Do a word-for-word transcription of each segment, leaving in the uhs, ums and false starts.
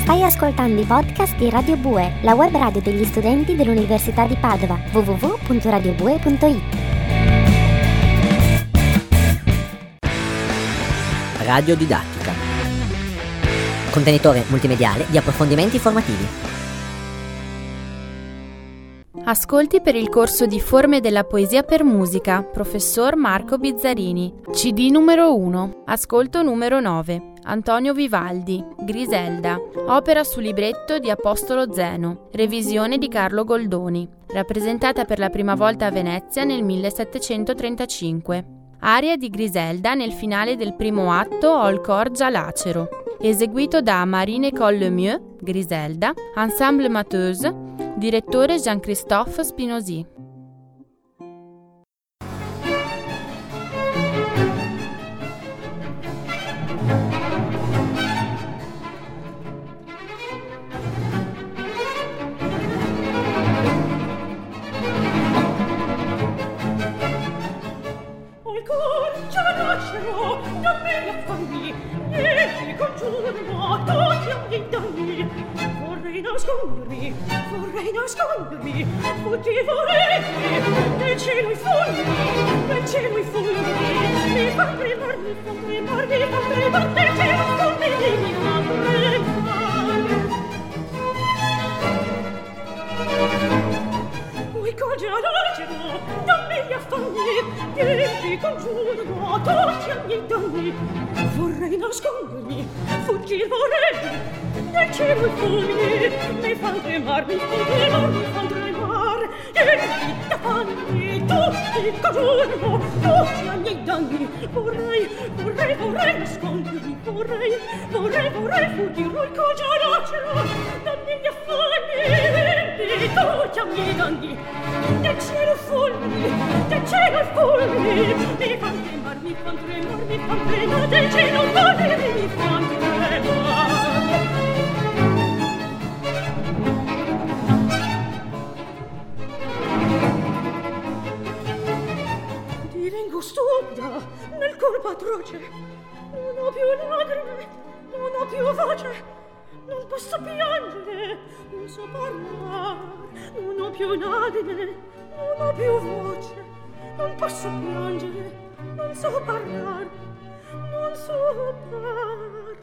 Stai ascoltando i podcast di Radio Bue, la web radio degli studenti dell'Università di Padova. w w w punto radio bue punto i t. Radiodidattica. Contenitore multimediale di approfondimenti formativi. Ascolti per il corso di Forme della Poesia per Musica, professor Marco Bizzarini. C D numero uno, ascolto numero nove. Antonio Vivaldi, Griselda, opera su libretto di Apostolo Zeno, revisione di Carlo Goldoni, rappresentata per la prima volta a Venezia nel millesettecentotrentacinque. Aria di Griselda nel finale del primo atto Ho il cor già lacero, eseguito da Marine Coll-Lemieux, Griselda, Ensemble Mateuse, direttore Jean-Christophe Spinozzi. Vorrei nascondermi, vorrei nascondermi, vorrei nel cielo i fulmini, nel cielo i fulmini, mi fa tremar, mi fa tremar, mi fa tremar, nel cielo i fulmini, mi fa tremar. Ui, colge all'alcero, dammi gli affanni, e ti congiuro tutti a miei danni. Vorrei nascondermi, fuggir vorrei, nel cielo i fulmini, mi fan tremar, mi fan tremar, mi fan tremar, e ti affanni, tutti congiuro tutti a miei danni. Vorrei, vorrei, vorrei nascondermi, vorrei, vorrei, vorrei fuggir, oi colge all'acero, dammi gli affanni, e tutti a miei danni. Nel cielo i fulmini, nel cielo i fulmini, mi fan tremar, mi fan tremar, mi fan tremar, nel cielo i fulmini, mi fan tremar. Divengo stupida nel colpo atroce, non ho più lagrime, non ho più voce, non posso piangere, non so parlare, non ho più lagrime, non ho più voce, non posso piangere, non so parlare, non so parlare.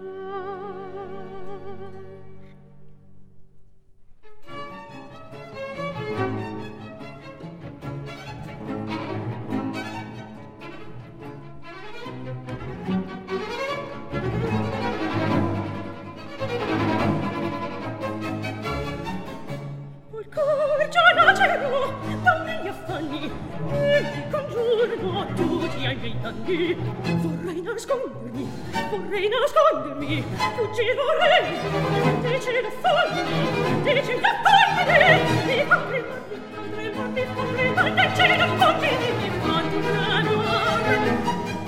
Dammi gli affanni, e ti congiuro tutti ai miei danni. Vorrei nascondermi, vorrei nascondermi, fuggir vorrei, nel cielo i fulmini, nel cielo i fulmini, mi fan tremar, mi fan tremar, mi fan tremar, nel cielo i fulmini, mi fan tremar.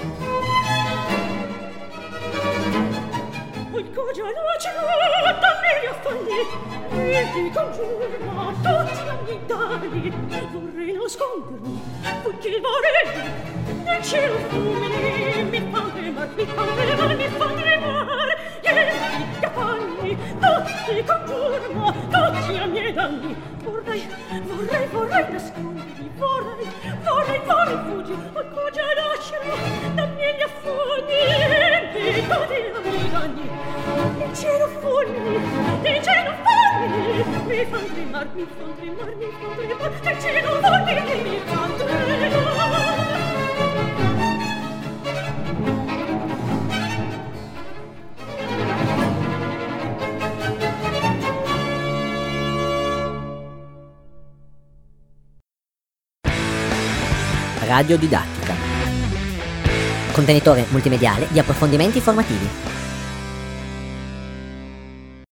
Oi, cogia lacero, dammi gli affanni, e ti congiuro tutti a miei danni. Vorrei nascondermi, fuggir vorrei, nel cielo i fulmini, mi fan tremar, mi fan tremar, mi fan tremar, e ti affanni, tutti congiuro tutti a miei danni. Vorrei, vorrei, vorrei nascondermi, vorrei, vorrei, vorrei fuggir, oi, cogia lacero, dammi gli affanni, e ti tutti a miei danni. Nel cielo fulmini, nel cielo fulmini, mi fan tremar, mi fan tremar, mi fan tremar, nel cielo fulmini, mi fan tremar. Radiodidattica. Contenitore multimediale di approfondimenti formativi.